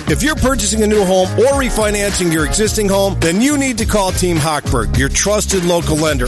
If you're purchasing a new home or refinancing your existing home, then you need to call Team Hochberg, your trusted local lender.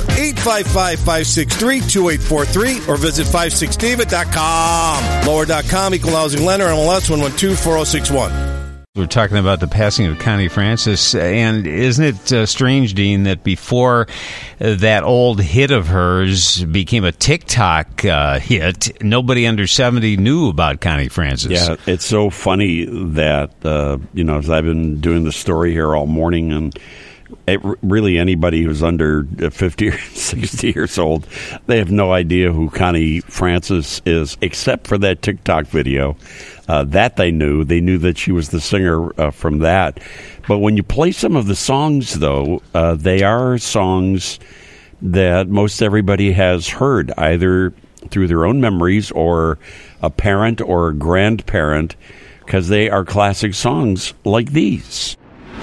855-563-2843 or visit 56david.com. Lower.com, equal housing lender, MLS 112-4061. We're talking about the passing of Connie Francis, and isn't it strange, Dean, that before that old hit of hers became a TikTok hit, nobody under 70 knew about Connie Francis? Yeah, it's so funny that, as I've been doing the story here all morning, and really anybody who's under 50 or 60 years old, they have no idea who Connie Francis is, except for that TikTok video. That they knew. They knew that she was the singer from that. But when you play some of the songs, though, they are songs that most everybody has heard, either through their own memories or a parent or a grandparent, because they are classic songs like these.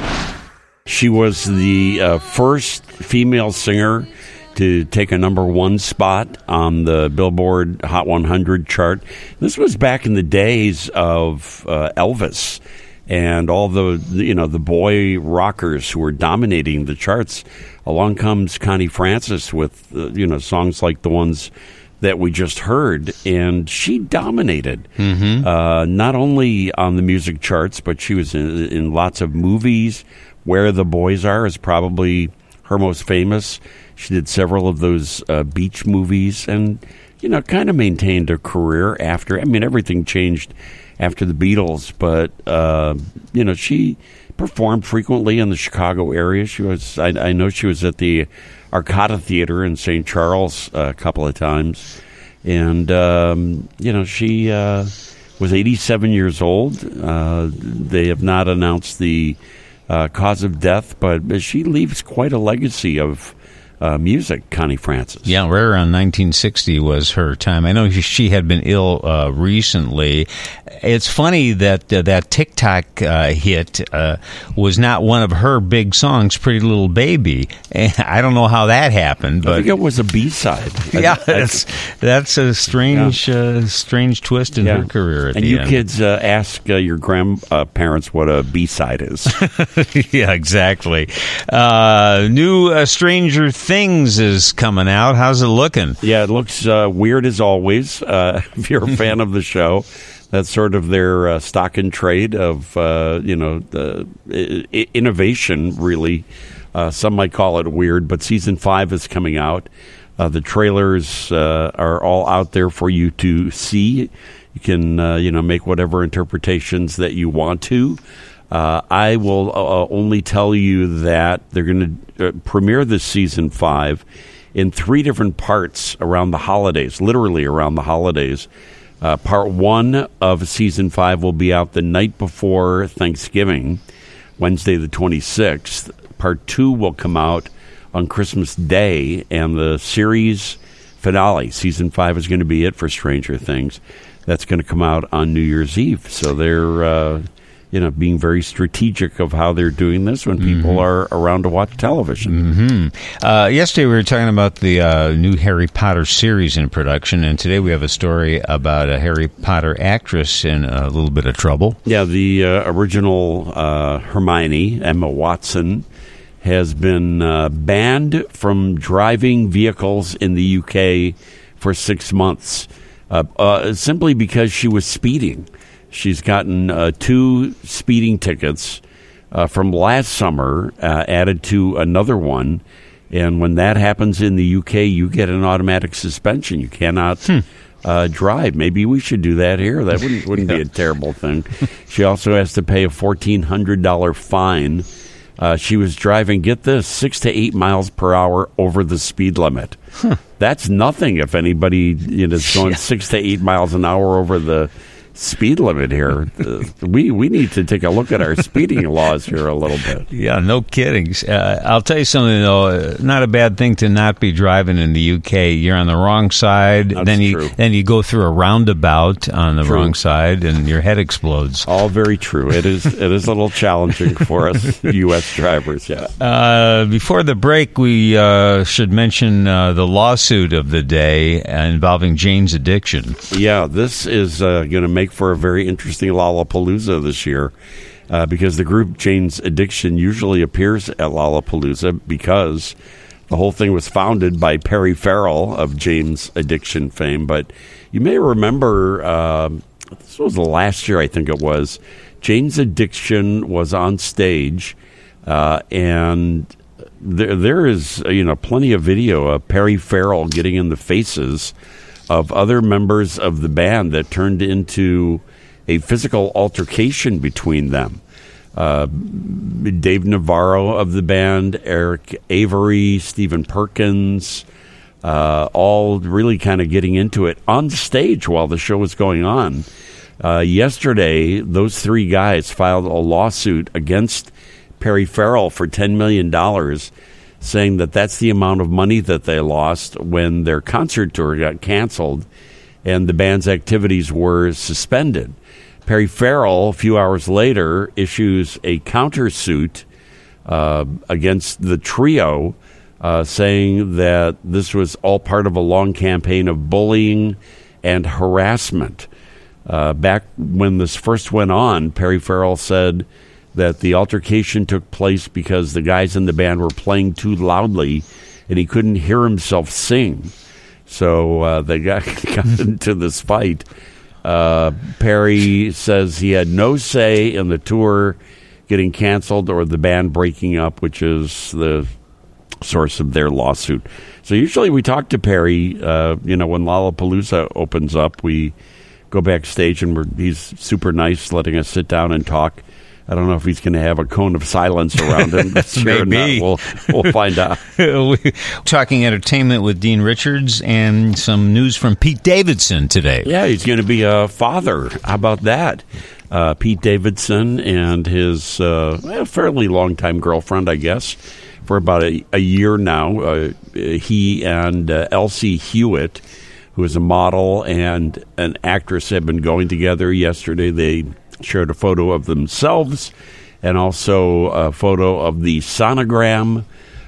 She was the first female singer to take a number one spot on the Billboard Hot 100 chart. This was back in the days of Elvis and all the boy rockers who were dominating the charts. Along comes Connie Francis with songs like the ones that we just heard, and she dominated. Not only on the music charts, but she was in lots of movies. Where the Boys Are is probably her most famous. She did several of those beach movies and, kind of maintained a career after. I mean, everything changed after the Beatles, but, she performed frequently in the Chicago area. I know she was at the Arcada Theater in St. Charles a couple of times. And, she was 87 years old. They have not announced the cause of death, but she leaves quite a legacy of music, Connie Francis. Yeah, right around 1960 was her time. I know she had been ill recently. It's funny that that TikTok hit was not one of her big songs, Pretty Little Baby. And I don't know how that happened, but I think it was a B-side. Yeah, that's a strange twist in her career. And you kids ask your grandparents what a B-side is. Yeah, exactly. New Stranger Things is coming out. How's it looking? Yeah, it looks weird as always. If you're a fan of the show, that's sort of their stock and trade of the innovation. Really, some might call it weird, but season 5 is coming out. The trailers are all out there for you to see. You can make whatever interpretations that you want to. I will only tell you that they're going to premiere this season 5 in 3 different parts around the holidays, literally around the holidays. Part 1 of season 5 will be out the night before Thanksgiving, Wednesday the 26th. Part 2 will come out on Christmas Day, and the series finale, season 5, is going to be it for Stranger Things. That's going to come out on New Year's Eve. So they're being very strategic of how they're doing this when people are around to watch television. Yesterday we were talking about the new Harry Potter series in production, and today we have a story about a Harry Potter actress in a little bit of trouble. Yeah, the original Hermione, Emma Watson, has been banned from driving vehicles in the UK for 6 months, simply because she was speeding. She's gotten 2 speeding tickets from last summer, added to another one. And when that happens in the UK, you get an automatic suspension. You cannot drive. Maybe we should do that here. That wouldn't be a terrible thing. She also has to pay a $1,400 fine. She was driving, get this, 6 to 8 miles per hour over the speed limit. That's nothing if anybody is going 6 to 8 miles an hour over the speed limit here. We need to take a look at our speeding laws here a little bit. Yeah, no kidding. I'll tell you something, though. Not a bad thing to not be driving in the UK. You're on the wrong side. That's then true. you go through a roundabout on the wrong side, and your head explodes. All very true. It is a little challenging for us U.S. drivers. Yeah. Before the break, we should mention the lawsuit of the day involving Jane's Addiction. Yeah, this is going to make make for a very interesting Lollapalooza this year. Because the group Jane's Addiction usually appears at Lollapalooza because the whole thing was founded by Perry Farrell of Jane's Addiction fame. But you may remember, this was the last year, I think it was, Jane's Addiction was on stage, and there is plenty of video of Perry Farrell getting in the faces of other members of the band that turned into a physical altercation between them. Dave Navarro of the band, Eric Avery, Stephen Perkins, all really kind of getting into it on stage while the show was going on. Yesterday, those three guys filed a lawsuit against Perry Farrell for $10 million, saying that that's the amount of money that they lost when their concert tour got canceled and the band's activities were suspended. Perry Farrell, a few hours later, issues a countersuit against the trio, saying that this was all part of a long campaign of bullying and harassment. Back when this first went on, Perry Farrell said that the altercation took place because the guys in the band were playing too loudly and he couldn't hear himself sing. So they got into this fight. Perry says he had no say in the tour getting canceled or the band breaking up, which is the source of their lawsuit. So usually we talk to Perry, when Lollapalooza opens up, we go backstage and he's super nice letting us sit down and talk. I don't know if he's going to have a cone of silence around him this year or not. We'll find out. Talking entertainment with Dean Richards and some news from Pete Davidson today. Yeah, he's going to be a father. How about that? Pete Davidson and his fairly long-time girlfriend, I guess, for about a year now. He and Elsie Hewitt, who is a model and an actress, have been going together. Yesterday they shared a photo of themselves and also a photo of the sonogram.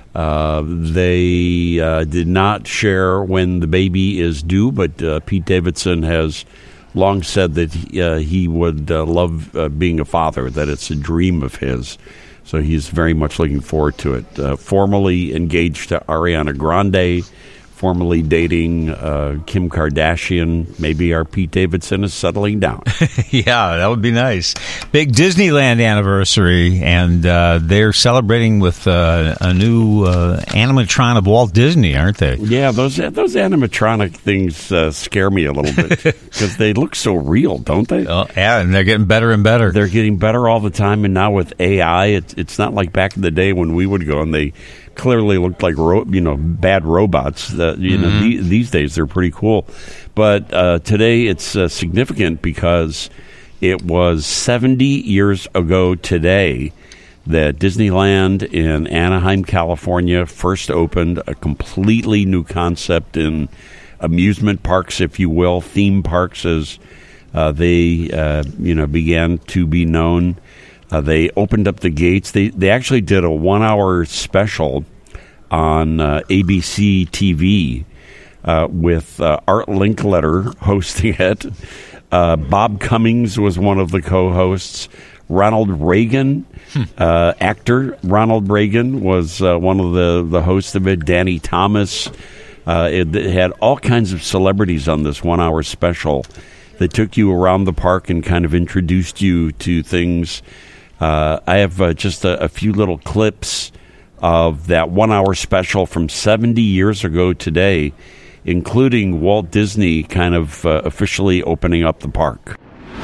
They did not share when the baby is due, but Pete Davidson has long said that he would love being a father, that it's a dream of his. So he's very much looking forward to it. Formerly engaged to Ariana Grande, formerly dating Kim Kardashian. Maybe our Pete Davidson is settling down. Yeah, that would be nice. Big Disneyland anniversary, and they're celebrating with a new animatron of Walt Disney, aren't they? Yeah, those animatronic things scare me a little bit because they look so real, don't they? Oh, yeah, and they're getting better and better. They're getting better all the time, and now with AI, it's not like back in the day when we would go and they clearly looked like bad robots. These days they're pretty cool. But today it's significant because it was 70 years ago today that Disneyland in Anaheim, California first opened, a completely new concept in amusement parks, if you will, theme parks as they began to be known. They opened up the gates. They actually did a 1-hour special on ABC TV with Art Linkletter hosting it. Bob Cummings was one of the co-hosts. Ronald Reagan, actor Ronald Reagan, was one of the hosts of it. Danny Thomas. It had all kinds of celebrities on this 1-hour special that took you around the park and kind of introduced you to things. I have just a few little clips of that 1-hour special from 70 years ago today, including Walt Disney kind of officially opening up the park.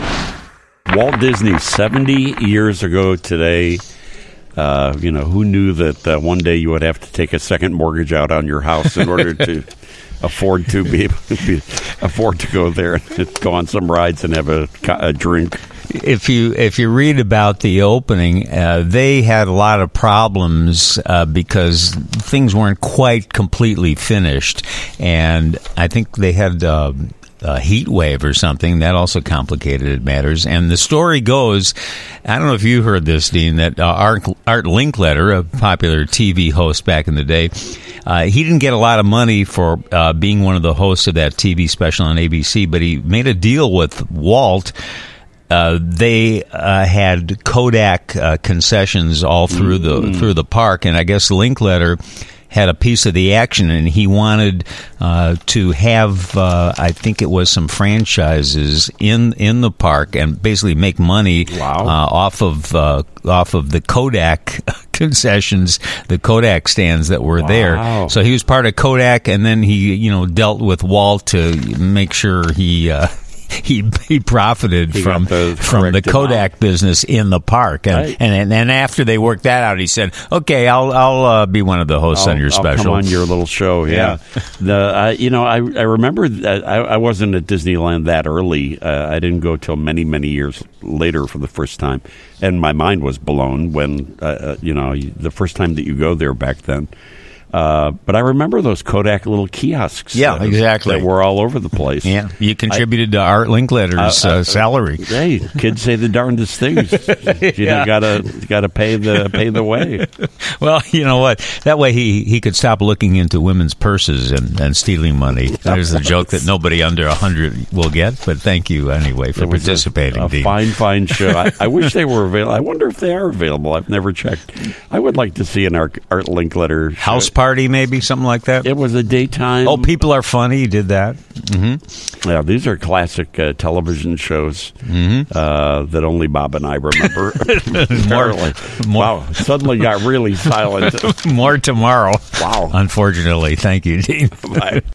Walt Disney, 70 years ago today. Who knew that one day you would have to take a second mortgage out on your house in order to afford to go there and go on some rides and have a drink. If you read about the opening, they had a lot of problems because things weren't quite completely finished, and I think they had heat wave or something. That also complicated matters. And the story goes, I don't know if you heard this, Dean, that Art Linkletter, a popular TV host back in the day, he didn't get a lot of money for being one of the hosts of that TV special on ABC, but he made a deal with Walt. They had Kodak concessions all through the park, and I guess Linkletter had a piece of the action, and he wanted to have, I think it was some franchises in the park, and basically make money off of the Kodak concessions, the Kodak stands that were there. So he was part of Kodak, and then he dealt with Walt to make sure he profited from the Kodak business in the park, and after they worked that out, he said, "Okay, I'll be one of the hosts on your special. I'll come on your little show." Yeah. I remember that I wasn't at Disneyland that early. I didn't go till many years later for the first time, and my mind was blown when the first time that you go there back then. But I remember those Kodak little kiosks. Yeah, exactly. That were all over the place. Yeah, you contributed to Art Linkletter's salary. Hey, kids say the darndest things. Gotta pay the way. Well, you know what? That way he could stop looking into women's purses and stealing money. There's the joke that nobody under 100 will get. But thank you anyway for participating, Dean. Fine show. I wish they were available. I wonder if they are available. I've never checked. I would like to see an Art Linkletter house party, maybe something like that. It was a daytime. Oh, People Are Funny. You did that. Mm-hmm. Yeah, these are classic television shows that only Bob and I remember. Wow, suddenly got really silent. More tomorrow. Wow. Unfortunately, thank you, Dean. Bye.